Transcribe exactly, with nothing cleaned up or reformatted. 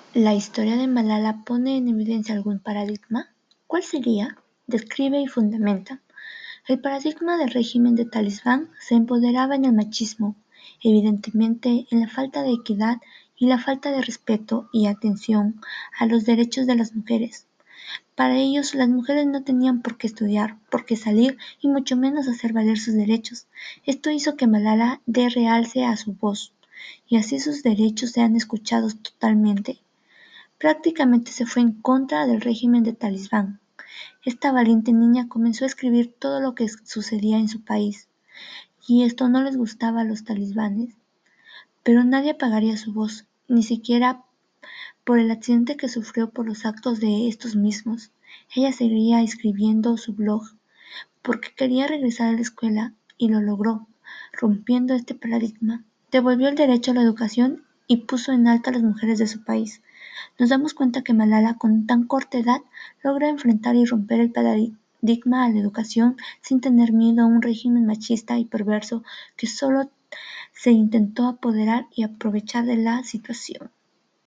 ¿La historia de Malala pone en evidencia algún paradigma? ¿Cuál sería? Describe y fundamenta. El paradigma del régimen de Talibán se empoderaba en el machismo, evidentemente en la falta de equidad y la falta de respeto y atención a los derechos de las mujeres. Para ellos, las mujeres no tenían por qué estudiar, por qué salir y mucho menos hacer valer sus derechos. Esto hizo que Malala dé realce a su voz y así sus derechos sean escuchados totalmente. Prácticamente se fue en contra del régimen de Talibán. Esta valiente niña comenzó a escribir todo lo que sucedía en su país, y esto no les gustaba a los talibanes, pero nadie apagaría su voz, ni siquiera por el accidente que sufrió por los actos de estos mismos. Ella seguía escribiendo su blog, porque quería regresar a la escuela, y lo logró, rompiendo este paradigma. Devolvió el derecho a la educación y puso en alto a las mujeres de su país. Nos damos cuenta que Malala, con tan corta edad, logra enfrentar y romper el paradigma a la educación sin tener miedo a un régimen machista y perverso que solo se intentó apoderar y aprovechar de la situación.